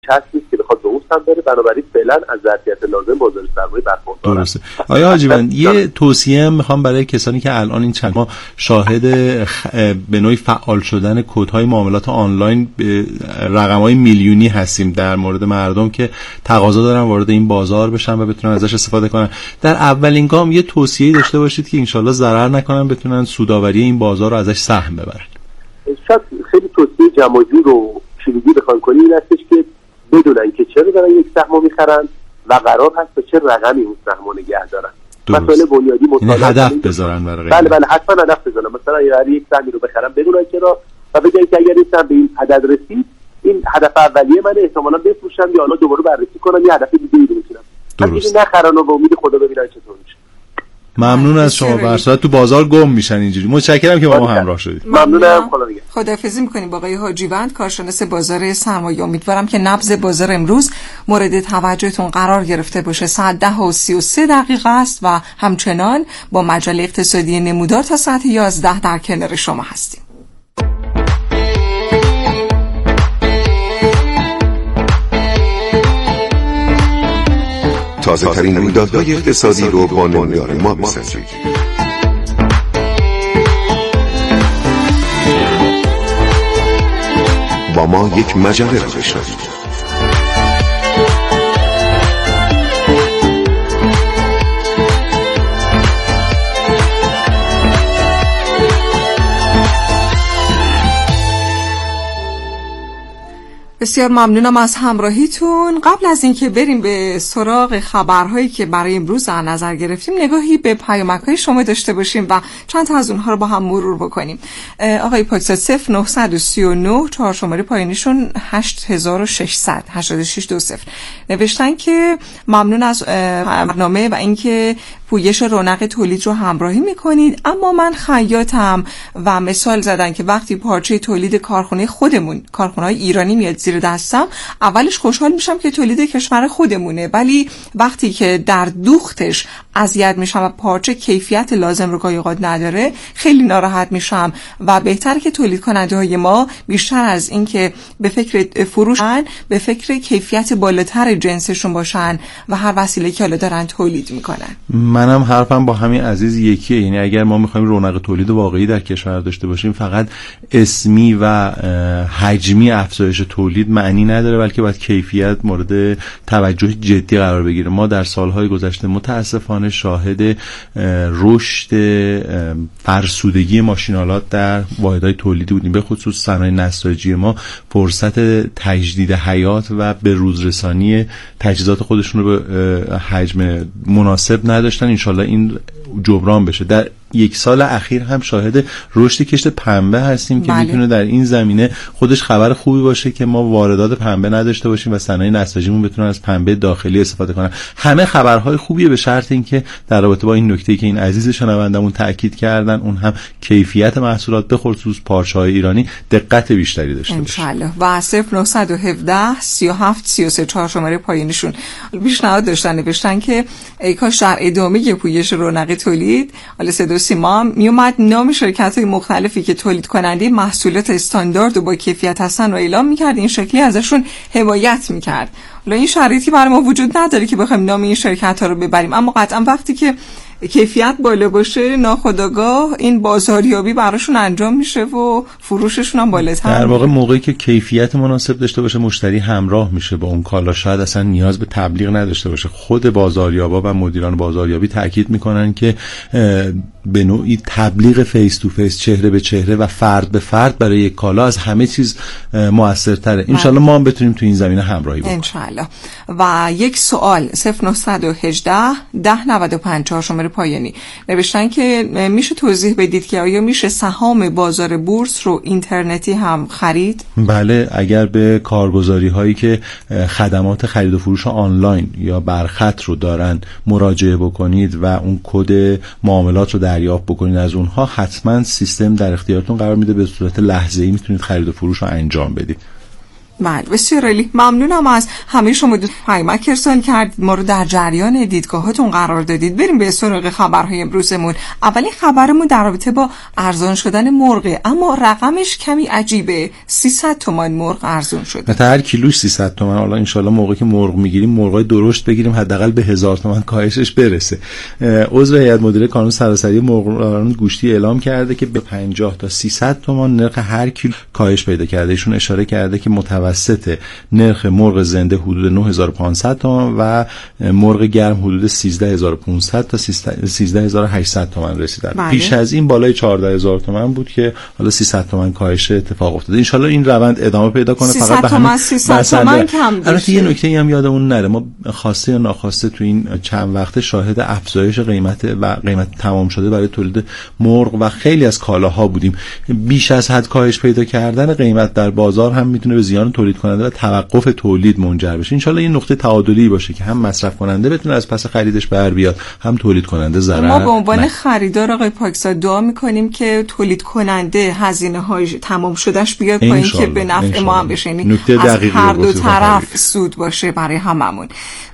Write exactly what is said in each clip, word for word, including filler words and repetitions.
چسب نیست که بخواد به اون سمت بره، بنابراین فعلا از ظرفیت لازم بازار سرمایه برخوردار. درسته. آیا حاجی‌وند یه توصیه میخوام برای کسانی که الان این چند ماه شاهد خ... به نوعی فعال شدن کدهای معاملات آنلاین به رقم‌های میلیونی هستیم در مورد مردم که تقاضا دارن وارد این بازار بشن و بتونن ازش استفاده کنن، در اولین گام یه توصیه‌ای داشته باشید که انشالله ضرر نکنن، بتونن سودآوری این بازار رو ازش سهم ببرن؟ شاید خیلی توصیه جمع‌جور رو کلیدی بخوام کنیم این هستش که بدونن که چرا دارن یک سهم میخرن و قرار هست به چه رقمی اون سهم رو نگه دارن. مسائل بنیادی مطالعه هدف بذارن برای بله بله حتما هدف بذارن. مثلا اگر یک سهمی رو بخرن بدونن چرا و بگن که اگر این سهم به این عدد رسید این هدف اولیه من، احتمالاً بفروشم یا حالا دوباره بررسی کنم یه هدف دیگه‌ای رو بچینم. درست. نخرن و به امید خدا ببینن چطور میشه. ممنون از شما. برسات تو بازار گم میشن اینجوری. متشکرم که با ما همراه شدید. ممنونم. خدا نگهدار. خداحافظی می‌کنیم با آقای حاجی‌وند، کارشناس بازار سرمایه. امیدوارم که نبض بازار امروز مورد توجهتون قرار گرفته باشه. ساعت ده و سی و سه دقیقه است و همچنان با مجله اقتصادی نمودار تا ساعت یازده در کنار شما هستیم. تازه ترین رویدادهای اقتصادی رو با نمودار ما بسنجید. با ما یک مجله رو بشنوید. بسیار ممنونم از همراهیتون. قبل از اینکه بریم به سراغ خبرهایی که برای امروز در نظر گرفتیم، نگاهی به پیامک‌های شما داشته باشیم و چند تا از اونها رو با هم مرور بکنیم. آقای پاکزاد صفر نه سه نه چهار شماره پایینیشون هشت هزار و ششصد هشتاد و شش دو صفر نوشتن که ممنون از برنامه و اینکه پویش رونق تولید رو همراهی میکنید، اما من خیاطم و مثال زدن که وقتی پارچه تولید کارخونه خودمون، کارخونه‌های ایرانی میاد زیر دستم، اولش خوشحال میشم که تولید کشور خودمونه، ولی وقتی که در دوختش اذیت میشم و پارچه کیفیت لازم رو گاهی اوقات نداره، خیلی ناراحت میشم و بهتره که تولید کننده های ما بیشتر از این که به فکر فروشن، به فکر کیفیت بالاتر جنسشون باشن و هر وسیله که حالا دارن تولید میکنن. منم حرفم با همین عزیز یکیه، یعنی اگر ما میخوایم رونق تولید واقعی در کشور داشته باشیم، فقط اسمی و حجمی افزایش تولید معنی نداره، بلکه باید کیفیت مورد توجه جدی قرار بگیره. ما در سالهای گذشته متاسفانه شاهد رشد فرسودگی ماشین‌آلات در واحدهای تولیدی بودیم، به خصوص صنایع نساجی ما فرصت تجدید حیات و به روزرسانی تجهیزات خودشون رو به حجم مناسب نداشتن. انشالله این جبران بشه. در یک سال اخیر هم شاهد رشد کشت پنبه هستیم که بله. میتونه در این زمینه خودش خبر خوبی باشه که ما واردات پنبه نداشته باشیم و صنایع نساجیمون بتونن از پنبه داخلی استفاده کنن. همه خبرهای خوبیه به شرط اینکه در رابطه با این نکته‌ای که این عزیز شنوندمون تاکید کردن، اون هم کیفیت محصولات به خصوص پارچه‌های ایرانی دقت بیشتری داشته باشه. انشالله. و صفر نه یک هفت سی و هفت سی و سه چهار شماره پایینشون پیشنهاد داشتن، نوشتن که ای کاش در ادامه پویش رونق تولید حالا صدا سیما میومد نام شرکت‌های مختلفی که تولید کننده محصولات استاندارد و با کیفیت هستن رو اعلام می‌کرد، این شکلی ازشون حمایت می‌کرد. حالا این شرایطی برای ما وجود نداره که بخوایم نام این شرکت‌ها رو ببریم، اما قطعا وقتی که کیفیت بالا باشه ناخودآگاه این بازاریابی براشون انجام میشه و فروششون هم بالاتر. در واقع موقعی که کیفیت مناسب داشته باشه مشتری همراه میشه با اون کالا، شاید اصلا نیاز به تبلیغ نداشته باشه. خود بازاریابا و مدیران بازاریابی تاکید میکنن که به نوعی تبلیغ فیس تو فیس، چهره به چهره و فرد به فرد برای یک کالا از همه چیز موثرتره. ان شاء الله ما هم بتونیم تو این زمینه همراهی بکنیم ان شاء الله. و یک سوال صفر نه یک هشت ده نود و پنج چهار شماره پایانی نوشتن که میشه توضیح بدید که آیا میشه سهام بازار بورس رو اینترنتی هم خرید؟ بله، اگر به کارگزاری هایی که خدمات خرید و فروش آنلاین یا برخط رو دارن مراجعه بکنید و اون کد معاملات رو دریافت بکنید از اونها، حتما سیستم در اختیارتون قرار میده، به صورت لحظه‌ای میتونید خرید و فروش رو انجام بدید. بله بسیار عالی. ممنونم از همه شما دو پیامک ارسال کردید، ما رو در جریان دیدگاهاتون قرار دادید. بریم به سراغ خبرهای امروزمون. اولین خبرمون در رابطه با ارزان شدن مرغه، اما رقمش کمی عجیبه. سیصد تومان مرغ ارزان شده. تا هر کیلوش سیصد تومان. حالا ان شاءالله موقعی که مرغ میگیریم مرغای درشت بگیریم، حداقل به هزار تومان کاهشش برسه. عضو هیئت مدیره کانون سراسری مرغداران گوشتی اعلام کرده که به پنجاه تا سیصد تومان نرخ هر کیلو کاهش پیدا کرده. ایشون اشاره کرده که متوسط نرخ مرغ زنده حدود نه هزار و پانصد تومان و مرغ گرم حدود سیزده هزار و پانصد تا سیزده هزار و هشتصد تومان رسیده. بله. پیش از این بالای چهارده هزار تومان بود که حالا سیصد تومان کاهش اتفاق افتاده. ان شاءالله این روند ادامه پیدا کنه. فقط به همین سیصد تومان کم بشه. البته یه نکته هم یادمون نره، ما خواسته یا ناخواسته تو این چند وقته شاهد افزایش قیمت و قیمت تمام شده برای تولید مرغ و خیلی از کالاها بودیم. بیش از حد کاهش پیدا کردن قیمت در بازار هم میتونه به زیان تولید کننده و توقف تولید منجر بشه. ان شاءالله این نقطه تعادلی باشه که هم مصرف کننده بتونه از پس خریدش بر بیاد، هم تولید کننده ضرر. ما به عنوان خریدار آقای پاکزاد دعا میکنیم که تولید کننده هزینه‌های تمام شدهش بیاد پایین که به نفع ما هم بشه، یعنی از هر دو طرف سود باشه برای هممون.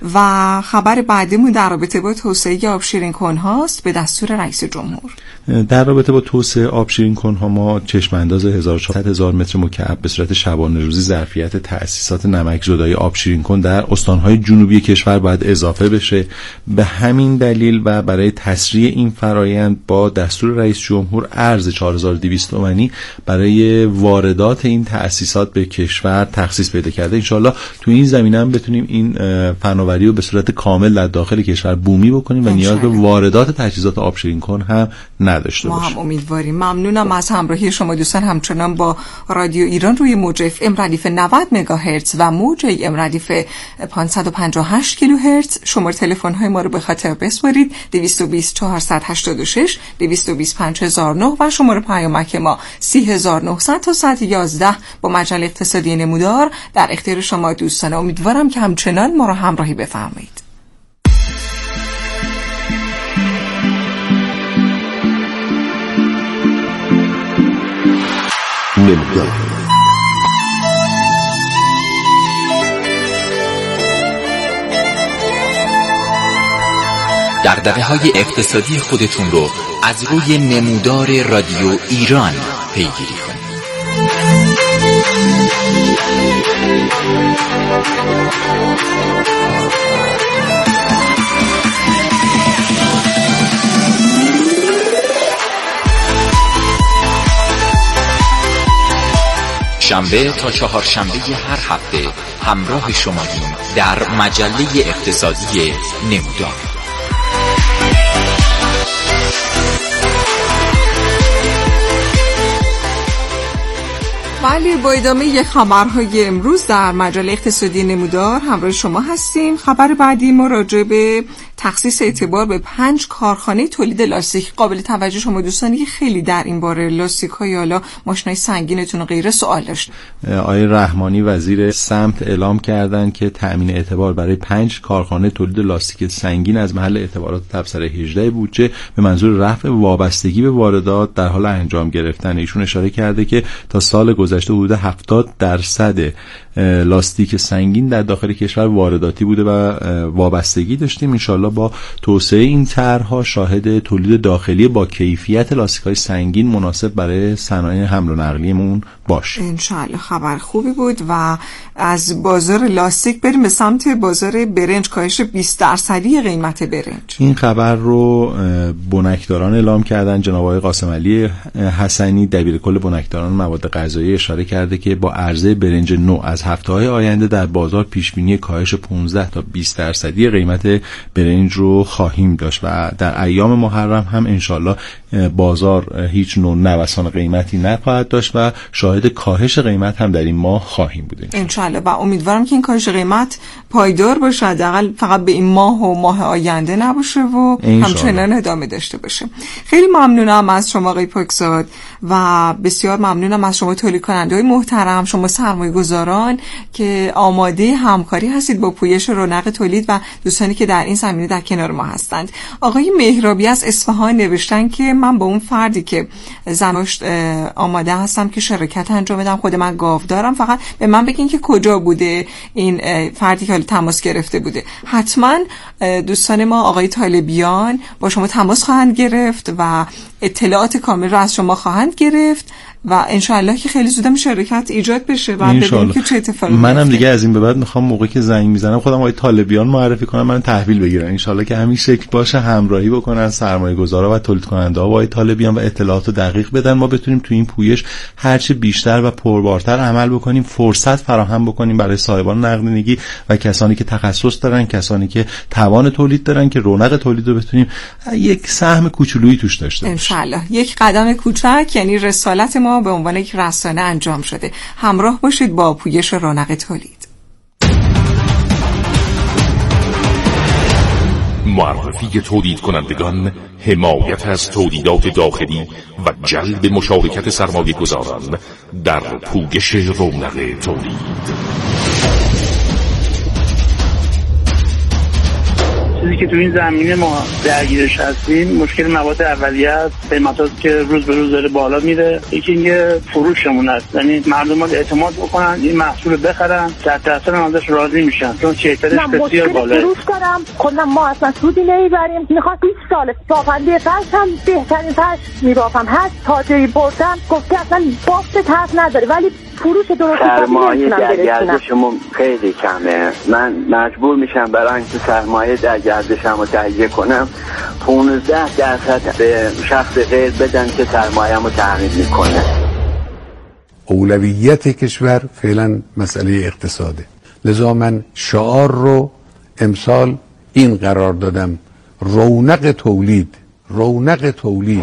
و خبر بعدیمون در رابطه با توسعه آبشیرین کن‌هاست به دستور رئیس جمهور. در رابطه با توسعه آبشیرین کن‌ها ما چشم انداز هزار و چهارصد هزار متر مکعب به صورت شبانه روزی ظرفیت تأسیسات نمک زدایی آبشیرین کن در استان‌های جنوبی کشور باید اضافه بشه. به همین دلیل و برای تسریع این فرایند با دستور رئیس جمهور ارز چهار هزار و دویست تومانی برای واردات این تأسیسات به کشور تخصیص پیدا کرده. ان شاءالله تو این زمینه هم بتونیم این فناوری رو به صورت کامل در داخل کشور بومی بکنیم و نیاز به واردات تجهیزات آبشیرین کن هم نداشته باشیم. ما هم امیدواریم. ممنونم از همراهی شما دوستان. همچنان با رادیو ایران روی موج اف ام ردیف نود مگاهرتز و موج ام ردیف پانصد و پنجاه و هشت کیلوهرتز شماره تلفن های ما رو به خاطر بسپارید: دویست و بیست چهارصد و هشتاد و شش، دویست و بیست پنج هزار و نه و شماره پیامک ما سی هزار و نهصد تا صد و یازده با مجله اقتصادی نمودار در اختیار شما دوستان. امیدوارم که همچنان ما رو همراهی بفرمایید. نمودار دغدغه‌های اقتصادی خودتون رو از روی نمودار رادیو ایران پیگیری کنید. شنبه تا چهارشنبه هر هفته همراه شماییم در مجله اقتصادی نمودار. ولی با ادامه خبرهای امروز در مجله اقتصادی نمودار همراه شما هستیم. خبر بعدی ما راجع به تخصیص اعتبار به پنج کارخانه تولید لاستیک. قابل توجه شما دوستانی که خیلی در این باره لاستیک های حالا ماشینای سنگینتون و غیره سوال داشت. آقای رحمانی وزیر سمت اعلام کردن که تأمین اعتبار برای پنج کارخانه تولید لاستیک سنگین از محل اعتبارات تبصره هجده بودجه به منظور رفع وابستگی به واردات در حال انجام گرفتن. ایشون اشاره کرده که تا سال گذشته حدود هفتاد درصد لاستیک سنگین در داخل کشور وارداتی بوده و وابستگی داشتیم. ان شاءالله با توسعه این طرح‌ها شاهد تولید داخلی با کیفیت لاستیک‌های سنگین مناسب برای صنایع حمل و نقلیمون باشه. ان شاءالله خبر خوبی بود. و از بازار لاستیک بریم به سمت بازار برنج. کاهش بیست درصدی قیمت برنج. این خبر رو بنکداران اعلام کردن. جناب آقای قاسم علی حسنی دبیرکل بنکداران مواد غذایی اشاره کرده که با عرضه برنج نو از هفته‌های آینده در بازار پیشبینی کاهش پانزده تا بیست درصدی قیمت برنج رو خواهیم داشت و در ایام محرم هم انشالله بازار هیچ نوع نوسان قیمتی نخواهد داشت و شاهد کاهش قیمت هم در این ماه خواهیم بود انشالله. و امیدوارم که این کاهش قیمت پایدار باشه، حداقل فقط به این ماه و ماه آینده نباشه و همچنان ادامه داشته باشه. خیلی ممنونم از شما آقای پاکزاد و بسیار ممنونم از شما تولید کننده های محترم، شما سرمایه گذاران طالبیان که آماده همکاری هستید با پویش رونق تولید و دوستانی که در این زمینه در کنار ما هستند. آقای مهرابی از اصفهان نوشتن که من با اون فردی که زناشت آماده هستم که شرکت انجام بدم، خود من گاو دارم، فقط به من بگین که کجا بوده این فردی که تماس گرفته بوده. حتما دوستان ما آقای طالبیان با شما تماس خواهند گرفت و اطلاعات کامل را از شما خواهند گرفت و انشاءالله که خیلی زودم شرکت ایجاد بشه و ببینیم که چه اتفاقی میفته. منم دیگه از این به بعد میخوام موقعی که زنگ میزنم خودم آقای طالبیان معرفی کنم، من تحویل بگیرم. انشاءالله که همین شکل باشه، همراهی بکنن سرمایه‌گذارا و تولید کننده ها با آقای طالبیان و اطلاعات دقیق بدن، ما بتونیم تو این پویش هرچه بیشتر و پربارتر عمل بکنیم، فرصت فراهم بکنیم برای صاحبان نقدینگی و کسانی که تخصص دارن، کسانی که توان تولید دارن، که رونق تولید رو بتونیم یک سهم کوچولویی توش داشته باشیم. انشاءالله یک قدم کوچک، یعنی رسالت ما به عنوان یک رسانه انجام شده. همراه باشید با پویش رونق تولید. معرفی تولید کنندگان، حمایت از تولیدات داخلی و جلب مشارکت سرمایه گذاران در پویش رونق تولید. چیزی که تو این زمینه ما درگیرش هستیم مشکل مواد اولیه است، قیمتاتی که روز به روز داره بالا میره. یکی اینکه فروشمون است، یعنی مردم اعتماد بکنن این محصول بخرن، صد درصد ازش راضی میشن چون کیفیتش بسیار بالاست. فروش دارم کلا ما اصلا سودی نمیبریم. میخواد بیست سال بافنده فرش هم بهترین فرش میبافم، هست تاجری بردم گفته اصلا بافت طرف نداره، ولی فروش درست سرمایه در گردشمون خیلی کمه. من مجبور میشم برای اینکه سرمایه در گردشم رو تهیه کنم پانزده درصد به شخص غیر بدن که سرمایه‌مو رو تامین میکنه. اولویت کشور فعلا مسئله اقتصاده، لذا من شعار رو امسال این قرار دادم: رونق تولید، رونق تولید.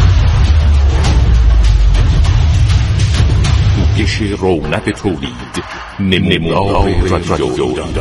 پویش رونق تولید، نمودار رادیو ایران.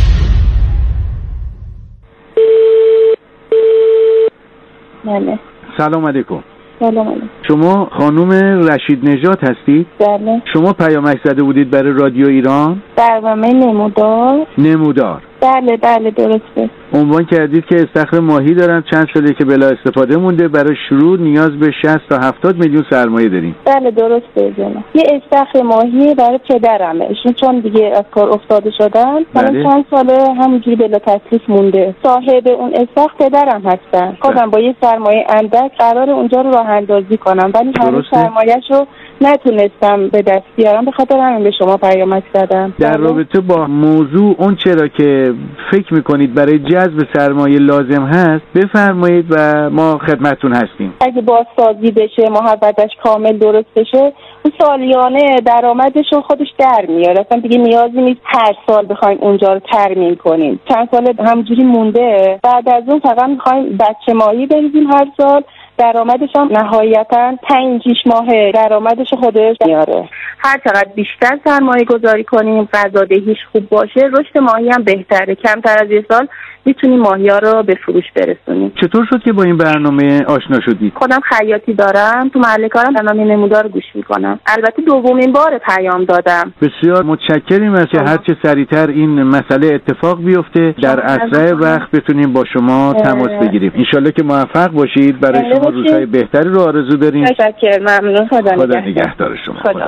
بله. سلام علیکم. سلام علیکم. شما خانم رشید نژاد هستید؟ بله. شما پیامک زده بودید برای رادیو ایران؟ برنامه نمودار. نمودار. بله بله درسته. عنوان کردید که استخر ماهی دارن، چند ساله که بلا استفاده مونده، برای شروع نیاز به شصت تا هفتاد میلیون سرمایه داریم. بله درسته جناب. یه استخر ماهی برای پدرمه، ایشون چون دیگه از کار افتاده شدن، بله. چند ساله همونجوری بلا تکلیف مونده. صاحب اون استخر پدرم هستن. خودم با یه سرمایه اندک قرار اونجا رو راه اندازی کنم، ولی هنوز سرمایه‌شو نتونستم به دست بیارم، به خاطر همین به شما پیامک زدم. در رابطه با موضوع اون چرا که فکر میکنید برای جذب سرمایه لازم هست بفرمایید و ما خدمتتون هستیم. اگه بازسازی بشه، محبتش کامل درست بشه، اون سالیانه درآمدش رو خودش در میاره، اصلا دیگه نیازی نیست هر سال بخوایم اونجا رو ترمیم کنیم. چند سال همجوری مونده، بعد از اون فقط میخوایم بچه ماهی بریزیم هر سال، درآمدش هم نهایتاً پنج شش ماه درآمدش خودش میاره. هر چقدر بیشتر سرمایه گذاری کنیم، غذادهیش خوب باشه، رشد ماهی هم بهتره. کمتر از یه سال میتونیم ماهی‌ها رو به فروش برسونیم. چطور شد که با این برنامه آشنا شدید؟ خودم خیاطی دارم، تو محل کارم برنامه نمودار گوش میکنم. البته دومین بار پیام دادم. بسیار متشکریم از که هر چه سریعتر این مسئله اتفاق بیفته، در اسرع وقت بتونیم با شما تماس بگیریم. ان شاءالله که موفق باشید. برای شما روزهای بهتری رو آرزو داریم. تشکر، ممنون. خدا, خدا نگهدار شما. خدا.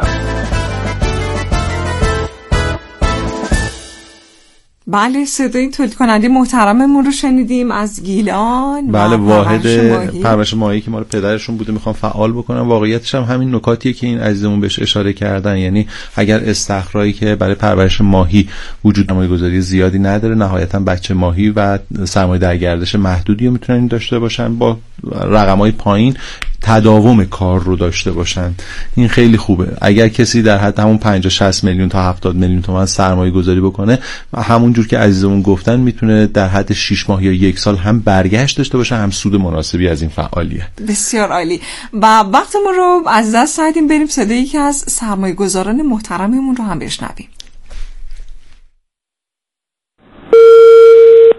بله، صدای تولید کننده محترممون رو شنیدیم از گیلان. بله، واحد پرورش ماهی که مال پدرشون بوده میخوام فعال بکنم. واقعیتش هم همین نکاتیه که این عزیزمون بهش اشاره کردن، یعنی اگر استخرایی که برای پرورش ماهی وجود سرمایه‌گذاری زیادی نداره، نهایتا بچه ماهی و سرمایه در گردش محدودی رو میتونن داشته باشن، با رقم‌های پایین تداوم کار رو داشته باشن. این خیلی خوبه. اگر کسی در حد همون پنجاه شصت میلیون تا هفتاد میلیون تومان سرمایه گذاری بکنه، همونجور که عزیزمون گفتن میتونه در حد شش ماه یا یک سال هم برگشت داشته باشه، هم سود مناسبی از این فعالیت. بسیار عالی. و وقتمون رو از دست دادیم، بریم صدای یکی از سرمایه گذاران محترممون رو هم بشنویم.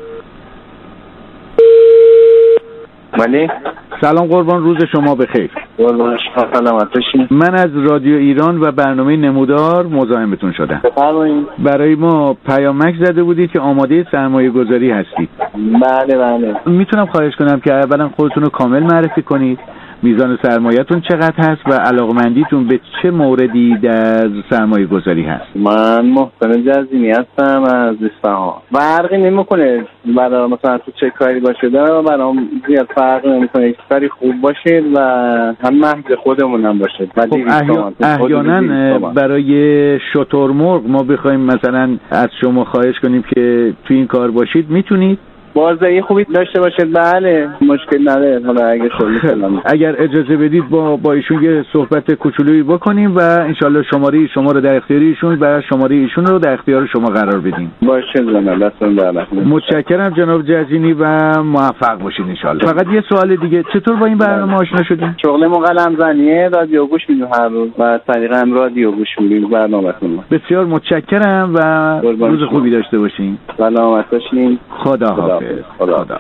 ولی سلام قربان، روز شما بخیر. من از رادیو ایران و برنامه نمودار مزاحمتون شدم. بفرمایید. برای ما پیامک زده بودید که آماده سرمایه گذاری هستید. بله بله. میتونم خواهش کنم که اولا خودتون رو کامل معرفی کنید، میزان سرمایه‌تون چقدر هست و علاقمندیتون به چه موردی در سرمایه گذاری هست؟ من محسن جزیمی هستم از اصفهان. فرقی نمیکنه برای مثلا تو چه کاری باشه، برام زیاد فرق نمیکنه، یک کاری خوب باشه و هم محض خودمون هم باشه. خب احیانا برای شترمرغ ما بخوایم مثلا از شما خواهش کنیم که تو این کار باشید، میتونید؟ بازدهی خوبی داشته باشید بله، مشکل نداره. حالا اگه شما اگر اجازه بدید با با ایشون یه صحبت کوچولویی بکنیم و انشالله شماره شما رو در اختیار ایشون و شماره ایشون رو در اختیار شما قرار بدیم. باشه جناب، دستتون در رحمت. متشکرم جناب جزینی و موفق باشید انشالله. فقط یه سوال دیگه، چطور با این برنامه آشنا شدین؟ شغلمون قلم زنیه، رادیو گوش میدیم هر روز و طریقا هم رادیو گوش میدیم برنامه‌تون. بسیار متشکرم و روز خوبی داشته باشین. سلامت باشین. خدا حافظ. خدا خدا.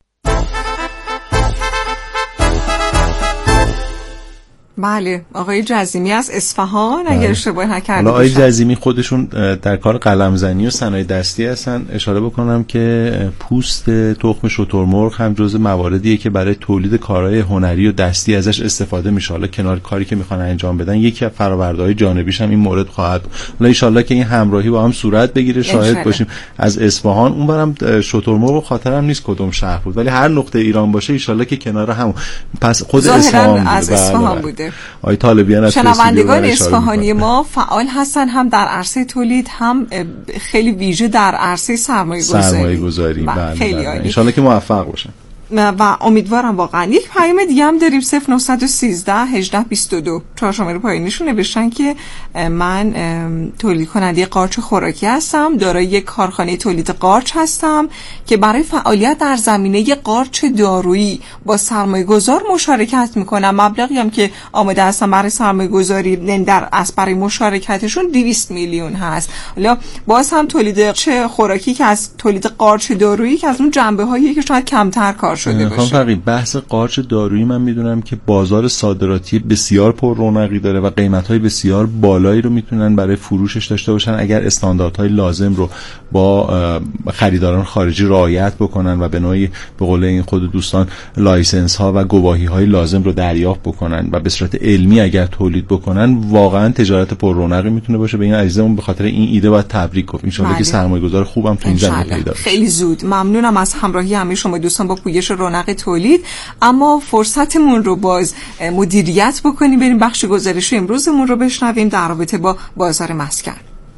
بله، آقای جزیمی از اصفهان اگر اشتباه نکردم. حالا آقای جزیمی خودشون در کار قلمزنی و صنایع دستی هستن. اشاره بکنم که پوست تخم شترمرغ هم جزو مواردیه که برای تولید کارهای هنری و دستی ازش استفاده میشه. حالا کنار کاری که میخوان انجام بدن، یکی از فرآورده‌های جانبیش هم این مورد خواهد. حالا ان شاءالله که این همراهی با هم صورت بگیره، شاهد باشیم. از اصفهان اونورم شترمرغ خاطرم نیست کدوم شهر بود، ولی هر نقطه ایران باشه ان شاءالله که کنار هم. پس خود اصفهان از اصفهان بوده. آقای طالبیان از شنوندگان اصفهانی ما فعال هستن، هم در عرصه تولید هم خیلی ویژه در عرصه سرمایه گذاری. سرمایه گذاری بله، خیلی عالی. ان شاءالله که موفق باشن و امیدوارم واقعا. یک پیام دیگه هم داریم، صفر نه یک سه هجده بیست و دو چهار شماره پایینشون نوشتن که من تولید کننده قارچ خوراکی هستم، دارای یک کارخانه تولید قارچ هستم که برای فعالیت در زمینه قارچ دارویی با سرمایه گذار مشارکت میکنم. مبلغی هم که آماده هستم برای سرمایه گذاری در از برای مشارکتشون دویست میلیون هست. حالا باز هم تولید چه خوراکی که از تولید قارچ دارویی که از اون جنبه هایی که شاید کمتر کار شده باشه. فقط بحث قارچ دارویی من میدونم که بازار صادراتی بسیار پر رونقی داره و قیمت‌های بسیار بالایی رو میتونن برای فروشش داشته باشن اگر استانداردهای لازم رو با خریداران خارجی رعایت بکنن و به نوعی به قول این خود دوستان لایسنس ها و گواهی های لازم رو دریافت بکنن و به صورت علمی اگر تولید بکنن، واقعا تجارت پر رونقی میتونه باشه. به این عزیزمون به خاطر این ایده باید تبریک گفت. ان شاءالله که سرمایه‌گذار خوبم تو این زمینه پیدا بشه. خیلی زود. ممنونم از همراهی همه شما دوستان با پویش رونق تولید. اما فرصتمون رو باز مدیریت بکنیم، بریم بخش گزارش امروزمون رو بشنویم در رابطه با بازار مسکن.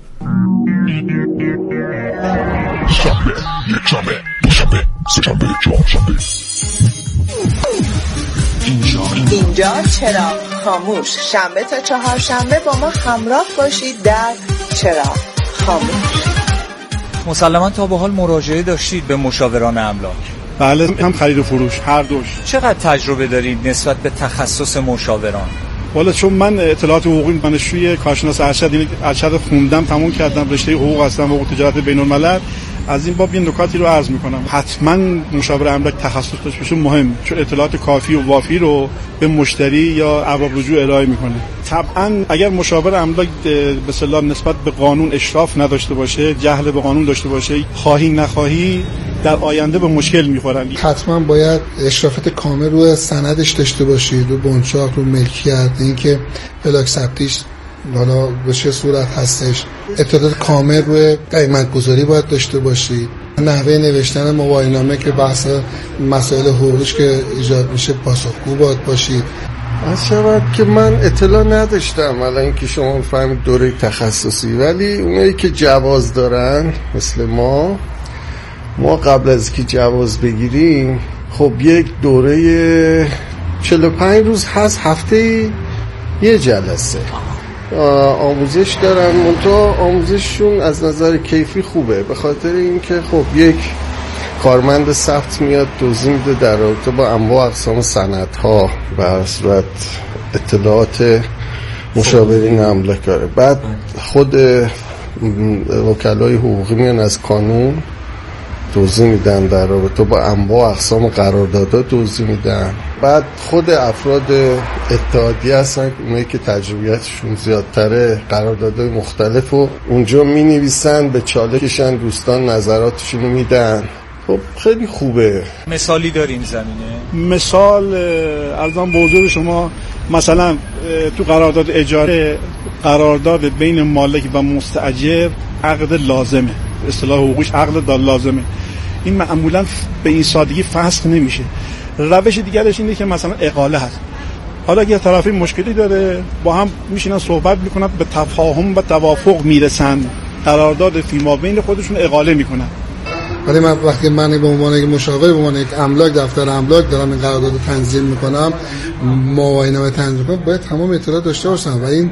شنبه، یکشنبه، دوشنبه، سه‌شنبه، چهارشنبه. اینجا اینجا چرا خاموش، شنبه تا چهارشنبه با ما همراه باشید در چرا خاموش. مسلماً تا به حال مراجعه داشتید به مشاوران املاک؟ بله، هم خرید و فروش، هر دوش. چقدر تجربه دارید نسبت به تخصص مشاوران؟ والا چون من اطلاعات حقوقی دانشجوی کارشناس ارشد، یعنی ارشد خوندم، تموم کردم، رشته حقوق هستم، حقوق تجارت بین‌الملل. از این باب این نکاتی رو عرض میکنم. حتما مشاور املاک تخصص داشته باشه، مهم، چون اطلاعات کافی و وافی رو به مشتری یا ارباب رجوع ارائه میکنه. طبعا اگر مشاور املاک به اصطلاح نسبت به قانون اشراف نداشته باشه، جهل به قانون داشته باشه، خواهی نخواهی در آینده به مشکل میخورن. حتما باید اشرافات کامل روی سندش داشته باشید، رو بنچاق، رو ملکیت، اینکه پلاک ثبتیش حالا به چه صورت هستش، اطلاعات کامل روی قیمت گذاری باید داشته باشید، نحوه نوشتن موبایلنامه که بحث مسائل حقوقیش که ایجاد میشه پاسخگو باید باشید. از شود که من اطلاع نداشتم الان اینکه شما فهمید دوره تخصصی، ولی اونایی که جواز دارن مثل ما ما قبل از که جواز بگیریم خب یک دوره چهل و پنج روز هست، هفته یه جلسه آموزش دارن. منتها آموزششون از نظر کیفی خوبه، به خاطر اینکه خب یک کارمند ثبت میاد توضیح میده در رابطه با انواع اقسام سندها و صورت اطلاعات مشاورین املاک داره. بعد خود وکلای حقوقی میان از کانون توضیح میدن، در رابطه با انواع اقسام قراردادها توضیح میدن. بعد خود افراد اتحادیه هستن، اونایی که تجربیاتشون زیادتره، قراردادهای مختلف رو اونجا می نویسن، به چالششن دوستان نظراتشون رو میدن. خب خیلی خوبه. مثالی دارین زمینه؟ مثال ارزم به حضور شما، مثلا تو قرارداد اجاره، قرارداد بین مالک و مستاجر عقد لازمه، اصطلاح حقوقیش عقد لازمه. این معمولا به این سادگی فسخ نمیشه. روش دیگرش اینه که مثلا اقاله هست. حالا اگه طرفین مشکلی داره با هم میشینن صحبت میکنن، به تفاهم و توافق میرسن، قرارداد فیما بین خودشون اقاله میکنن. ولی من وقتی من به عنوان یک مشاور، به عنوان یک املاک، دفتر املاک دارم این قرارداد رو تنظیم میکنم، معاینه تنظیم میکنم، باید تمام اطلاعات داشته باشم و این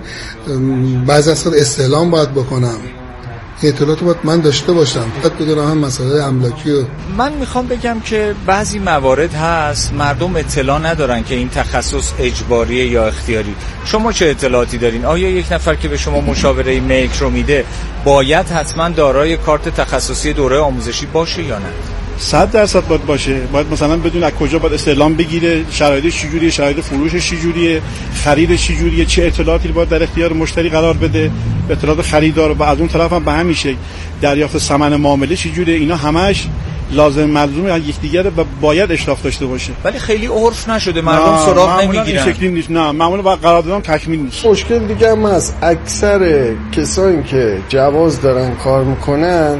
بعضی از استعلام باید بکنم. اطلاعات باید من داشته باشم، فقط بدونم هم مسئله املاکی رو. من میخوام بگم که بعضی موارد هست مردم اطلاع ندارن که این تخصص اجباریه یا اختیاری. شما چه اطلاعاتی دارین؟ آیا یک نفر که به شما مشاوره ملک رو میده باید حتما دارای کارت تخصصی دوره آموزشی باشه یا نه؟ صد درصد باید باشه. باید مثلا بدون از کجا باید استعلام بگیره، شرایطش چجوریه، شرایط فروشش چجوریه، خریدش چجوریه، چه اطلاعاتی باید در اختیار مشتری قرار بده، اطلاعات خریدار، و از اون طرف هم به همین شکل دریافت ثمن معامله چجوریه. اینا همش لازم ملزوم یکدیگر و باید اشراف داشته باشه. ولی خیلی عرف نشده، مردم سراغ نمیگیرن. این شکلی نیست. نه، معمولا با قراردادام تکمیل نیست. مشکل دیگه هم هست. اکثر کسایی که جواز دارن کار میکنن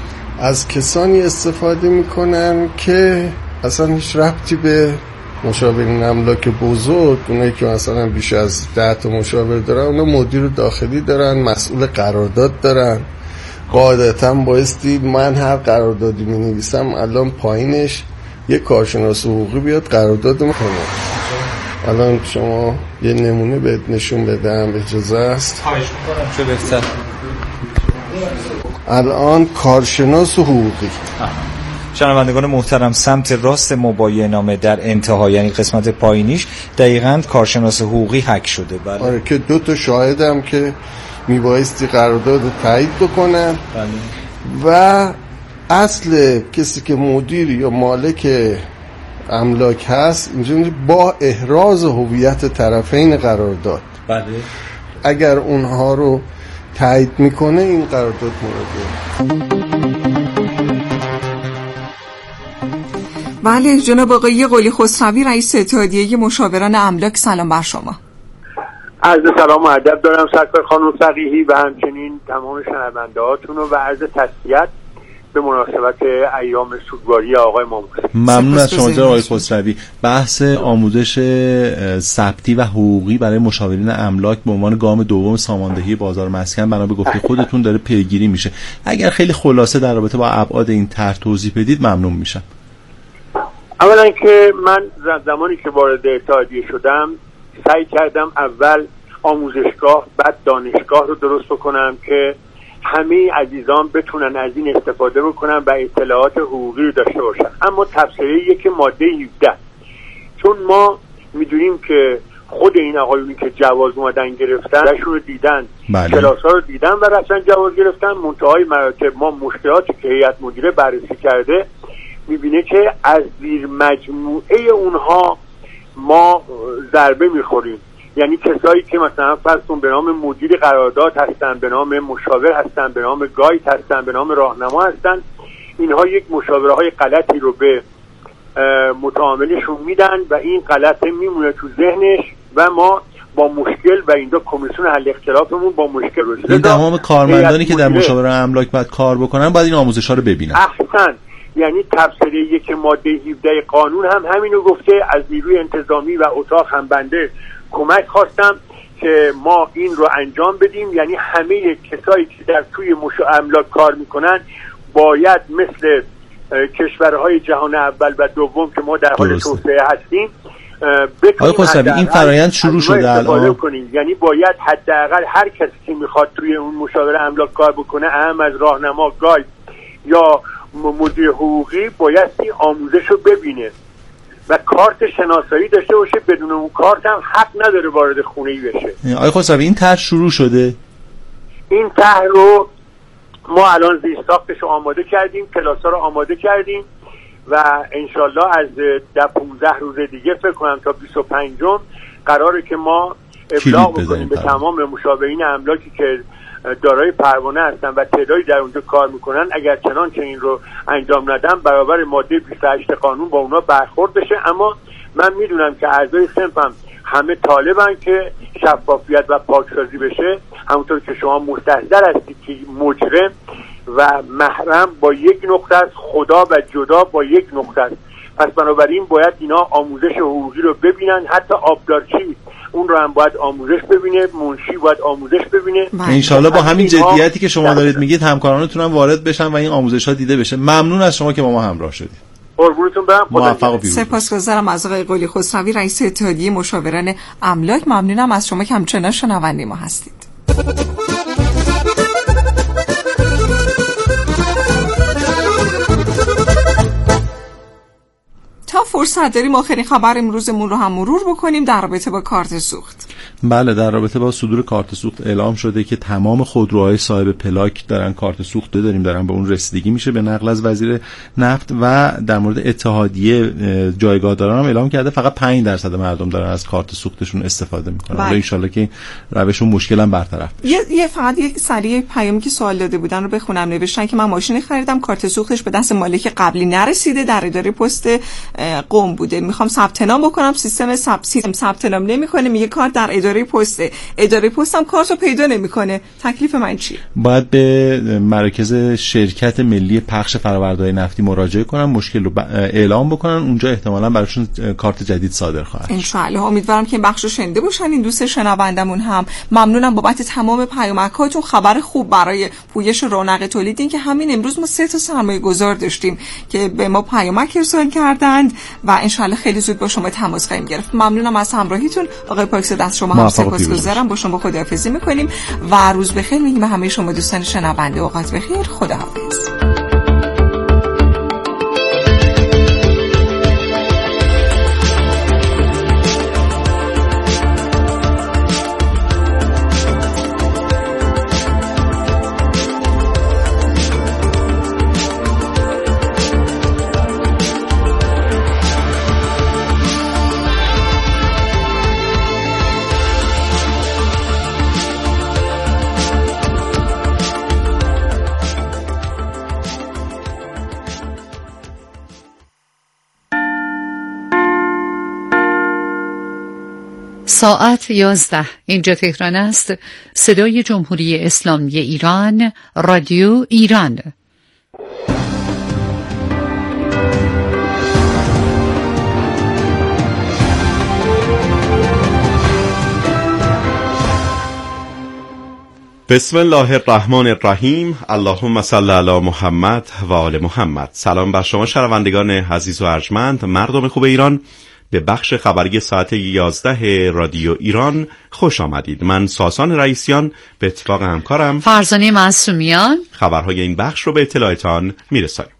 از کسانی استفاده میکنن که اصلا هیچ ربطی به مشاورین املاک بزرگ، اونایی که مثلا بیش از ده تا مشاور دارن، اونا مدیر داخلی دارن، مسئول قرارداد دارن. قاعدتا بایستی من هر قراردادی می نویسم الان پایینش یک کارشناس حقوقی بیاد قرارداد میکنه. الان شما یه نمونه بهت نشون بدم، اجازه است؟ خواهش میکنم. چه بهتر. الان کارشناس حقوقی. شنوندگان محترم، سمت راست موبایل نامه در انتها، یعنی قسمت پایینیش دقیقاً کارشناس حقوقی حک شده. بله. آره که دو تا شاهدم که میبایستی قرارداد تایید بکنن. بله. و اصل کسی که مدیر یا مالک املاک هست اینجا با احراز هویت طرفین قرارداد. بله. اگر اونها رو تایید میکنه این قرارداد مورد. بله جناب آقای قلی خسروی، رئیس اتحادیه مشاوران املاک، سلام بر شما. عرض سلام و ادب دارم سرکار خانم فقیهی و همچنین تمام شنونده هاتون و عرض تسلیت به مناسبت ایام سوگواری آقای مامور. ممنون از شما جناب آقای خسروی. بحث آموزش ثبتی و حقوقی برای مشاورین املاک به عنوان گام دوم ساماندهی بازار مسکن بنا به گفته خودتون داره پیگیری میشه. اگر خیلی خلاصه در رابطه با ابعاد این طرح توضیح بدید ممنون میشم. اولا که من زمانی که وارد اتحادیه شدم سعی کردم اول آموزشگاه بعد دانشگاه رو درست بکنم که همه عزیزان بتونن از این استفاده بکنن و اطلاعات حقوقی رو داشته باشن. اما تفسیری یک ماده هفده، چون ما میدونیم که خود این آقایونی که جواز اومدن گرفتن داشون رو دیدن، کلاس ها رو دیدن و رفتن جواز گرفتن، منتهای مراتب ما مشکلاتی که هیئت مدیره بررسی کرده میبینه که از زیر مجموعه اونها ما ضربه میخوریم. یعنی کسایی که مثلا فرض کن به نام مدیر قرارداد هستن، به نام مشاور هستن، به نام گاید هستن، به نام راهنما هستن، اینها یک مشاوره های غلطی رو به متعاملشون میدن و این غلطه میمونه تو ذهنش و ما با مشکل و اینجا کمیسیون حل اختلافمون با مشکل رسید. این تمام کارمندانی که در مشاوره املاک باید کار بکنن باید این آموزش‌ها رو ببینن. احسن. یعنی تفسیر یک ماده هفده قانون هم همینو گفته. از نیروی انتظامی و اتاق هم بنده کمک خواستم که ما این رو انجام بدیم. یعنی همه کسایی که در توی مشاوره املاک کار میکنن باید مثل کشورهای جهان اول و دوم که ما در حال توسعه هستیم آقای خسروی این فرایند شروع شده الان. یعنی باید حداقل هر کسی که میخواد توی اون مشاوره املاک کار بکنه، اهم از راهنما، گاید یا مدیر حقوقی، باید این آموزش رو ببینه و کارت شناسایی داشته باشه. بدون اون کارت هم حق نداره وارد خونه‌ای بشه. آقای خسروی این طرح شروع شده؟ این طرح رو ما الان زیرساختش رو آماده کردیم، کلاس‌ها رو آماده کردیم و انشالله از ده پونزده روز دیگه فکر کنم تا بیست و پنجم قراره که ما ابلاغ بکنیم به تمام مشاورین املاکی که دارای پروانه هستن و تعدادی در اونجا کار میکنن اگر چنانچه این رو انجام ندن برابر ماده بیست و هشت قانون با اونا برخورد بشه. اما من میدونم که اعضای صنفم همه طالبن که شفافیت و پاکسازی بشه، همونطور که شما مستحضر هستید که مجرم و محرم با یک نقطه است، خدا و جدا با یک نقطه است. پس بنابراین باید اینا آموزش حقوقی رو ببینن، حتی آبدارچی اون رو هم باید آموزش ببینه، منشی باید آموزش ببینه. انشالله با همین جدیتی که شما دارید میگید همکارانتون هم وارد بشن و این آموزش ها دیده بشه. ممنون از شما که با ما همراه شدید. قربونتون برم. موفق و پیروز. سپاسگزارم از آقای قلی خسروی رئیس اتحادیه مشاوران املاک. ممنونم از شما که همچنان شنونده ما هستید. تا فرصت داریم آخرین خبر امروزمون رو هم مرور بکنیم در رابطه با کارت سوخت. بله، در رابطه با صدور کارت سوخت اعلام شده که تمام خودروهای صاحب پلاک دارن کارت سوخت داریم دارن به اون رسیدگی میشه به نقل از وزیر نفت. و در مورد اتحادیه جایگاه داران هم اعلام کرده فقط پنج درصد مردم دارن از کارت سوختشون استفاده میکنن. حالا ان شاءالله که روش اون مشکل هم برطرف بشه. یه یه فقط یک سریع پیامی که سوال داده بودن رو بخونم. نوشتن که من ماشین خریدم، کارت سوختش به دست مالک قبلی نرسیده، در اداره پست قم بوده، میخوام ثبت نام بکنم، سیستم سیستم ثبت نام نمیکنه، میگه کارت در اداره پست، اداره پست هم کارتو پیدا نمیکنه. تکلیف من چیه؟ باید به مراکز شرکت ملی پخش فرآورده‌های نفتی مراجعه کنن، مشکل رو اعلام بکنن، اونجا احتمالاً براشون کارت جدید صادر خواهد شد. ان شاء الله. امیدوارم که این بخشو شنیده باشن این دوست شنوندمون هم. ممنونم بابت تمام پیامکاتون. خبر خوب برای پویش رونق تولید این که همین امروز ما سه تا سرمایه‌گذار داشتیم که به ما پیامک ارسال کردند و ان شاء الله خیلی زود با شما تماس خواهیم گرفت. ممنونم از همراهیتون. آقای پاکزاد از شما هم سپاسگزارم. با شما خداحافظی میکنیم و روز بخیر میگیم به همه شما دوستان شنونده. اوقات بخیر. خداحافظ. ساعت یازده. اینجا تهران است. صدای جمهوری اسلامی ایران، رادیو ایران. بسم الله الرحمن الرحیم. اللهم صل علی محمد و آل محمد. سلام بر شما شنوندگان عزیز و ارجمند، مردم خوب ایران. به بخش خبری ساعت یازده رادیو ایران خوش آمدید. من ساسان رئیسیان به اتفاق همکارم فرزانه معصومیان خبرهای این بخش رو به اطلاعتان میرسانیم.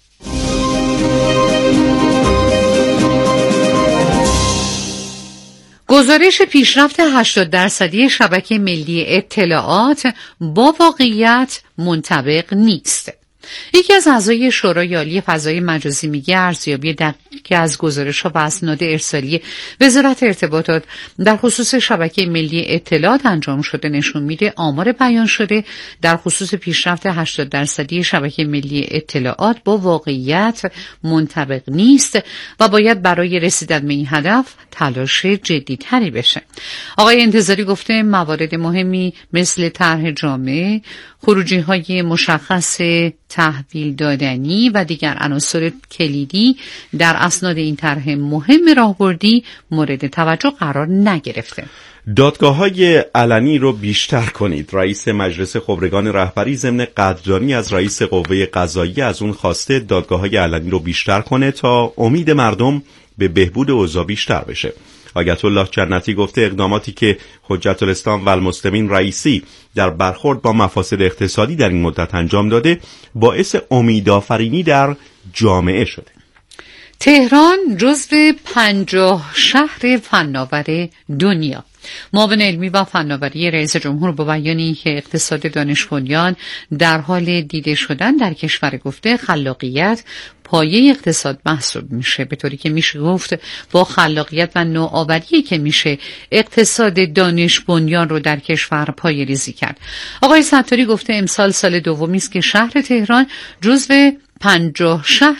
گزارش پیشرفت هشتاد درصدی شبکه ملی اطلاعات با واقعیت منطبق نیست. یکی از اعضای شورای عالی فضای مجازی میگه ارزیابی دقیقی از گزارش‌ها و اسناد ارسالی وزارت ارتباطات در خصوص شبکه ملی اطلاعات انجام شده نشون میده آمار بیان شده در خصوص پیشرفت هشتاد درصدی شبکه ملی اطلاعات با واقعیت منطبق نیست و باید برای رسیدن به این هدف تلاش جدی‌تری بشه. آقای انتظاری گفته موارد مهمی مثل طرح جامع، خروجی‌های مشخص تحویل دادنی و دیگر عناصر کلیدی در اسناد این طرح مهم راهبردی مورد توجه قرار نگرفته. دادگاه‌های علنی رو بیشتر کنید. رئیس مجلس خبرگان رهبری ضمن قدردانی از رئیس قوه قضاییه از اون خواسته دادگاه‌های علنی رو بیشتر کنه تا امید مردم به بهبود اوضاع بیشتر بشه. آیت الله جنتی گفته اقداماتی که حجت الاسلام و المسلمین رئیسی در برخورد با مفاسد اقتصادی در این مدت انجام داده باعث امیدآفرینی در جامعه شده. تهران جزو پنجاه شهر فناور دنیا. معاون علمی و فناوری رئیس جمهور با بیان اینکه اقتصاد دانش بنیان در حال دیده شدن در کشور گفته خلاقیت پایه اقتصاد محسوب میشه، به طوری که میشه گفت با خلاقیت و نوآوری که میشه اقتصاد دانش بنیان رو در کشور پایه ریزی کرد. آقای ستاری گفته امسال سال دومی است که شهر تهران جزو پنجاه شهر